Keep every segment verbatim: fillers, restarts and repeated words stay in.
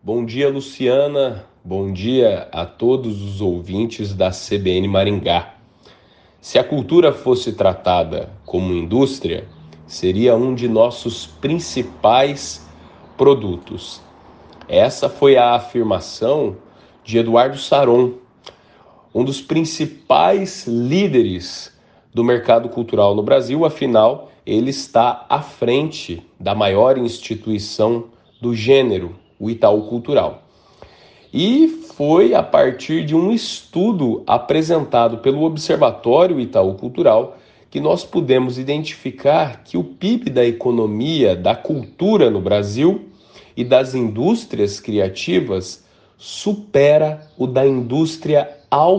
Bom dia, Luciana. Bom dia a todos os ouvintes da C B N Maringá. Se a cultura fosse tratada como indústria, seria um de nossos principais produtos. Essa foi a afirmação de Eduardo Saron, um dos principais líderes do mercado cultural no Brasil. Afinal, ele está à frente da maior instituição do gênero, o Itaú Cultural. E foi a partir de um estudo apresentado pelo Observatório Itaú Cultural que nós pudemos identificar que o P I B da economia, da cultura no Brasil e das indústrias criativas supera o da indústria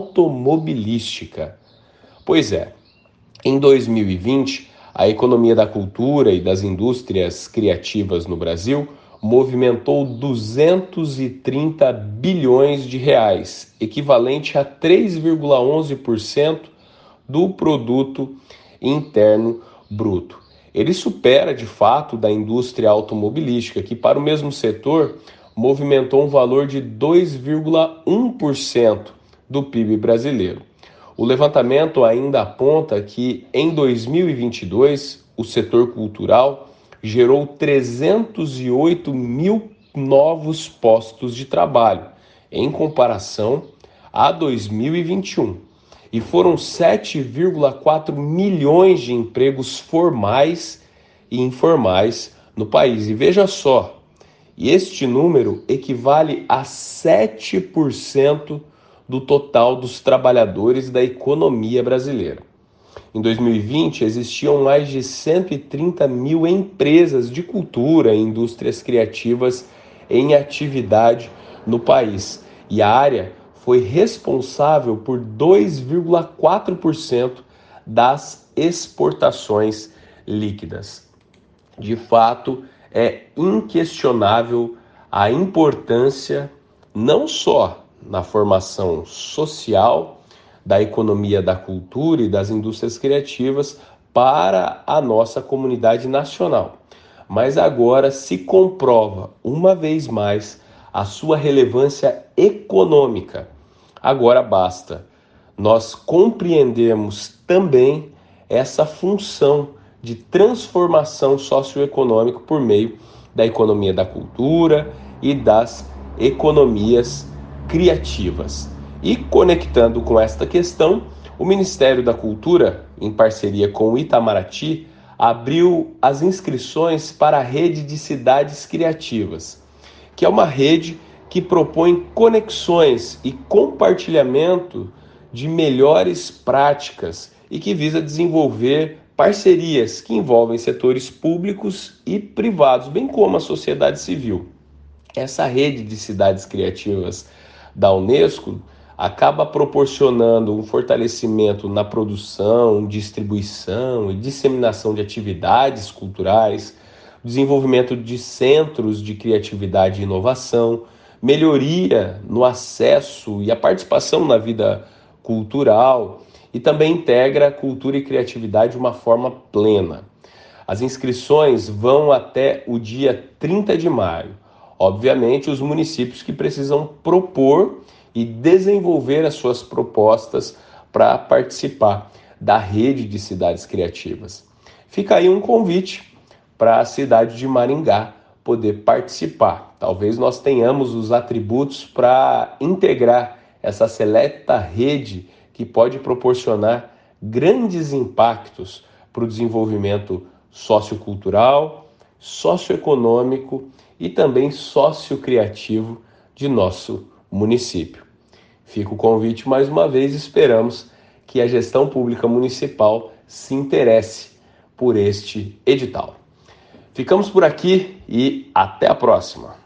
automobilística. Pois é, em dois mil e vinte, a economia da cultura e das indústrias criativas no Brasil movimentou duzentos e trinta bilhões de reais, equivalente a três vírgula onze por cento do produto interno bruto. Ele supera, de fato, da indústria automobilística, que para o mesmo setor movimentou um valor de dois vírgula um por cento do P I B brasileiro. O levantamento ainda aponta que em dois mil e vinte e dois o setor cultural gerou trezentos e oito mil novos postos de trabalho, em comparação a dois mil e vinte e um. E foram sete vírgula quatro milhões de empregos formais e informais no país. E veja só, este número equivale a sete por cento do total dos trabalhadores da economia brasileira. Em dois mil e vinte, existiam mais de cento e trinta mil empresas de cultura e indústrias criativas em atividade no país. E a área foi responsável por dois vírgula quatro por cento das exportações líquidas. De fato, é inquestionável a importância não só na formação social da economia da cultura e das indústrias criativas para a nossa comunidade nacional, mas agora se comprova uma vez mais a sua relevância econômica. Agora basta nós compreendermos também essa função de transformação socioeconômica por meio da economia da cultura e das economias criativas. E conectando com esta questão, o Ministério da Cultura, em parceria com o Itamaraty, abriu as inscrições para a Rede de Cidades Criativas, que é uma rede que propõe conexões e compartilhamento de melhores práticas e que visa desenvolver parcerias que envolvem setores públicos e privados, bem como a sociedade civil. Essa rede de cidades criativas da Unesco acaba proporcionando um fortalecimento na produção, distribuição e disseminação de atividades culturais, desenvolvimento de centros de criatividade e inovação, melhoria no acesso e a participação na vida cultural e também integra cultura e criatividade de uma forma plena. As inscrições vão até o dia trinta de maio. Obviamente, os municípios que precisam propor e desenvolver as suas propostas para participar da rede de cidades criativas. Fica aí um convite para a cidade de Maringá poder participar. Talvez nós tenhamos os atributos para integrar essa seleta rede que pode proporcionar grandes impactos para o desenvolvimento sociocultural, socioeconômico e também sociocriativo de nosso município. Fica o convite mais uma vez, esperamos que a gestão pública municipal se interesse por este edital. Ficamos por aqui e até a próxima.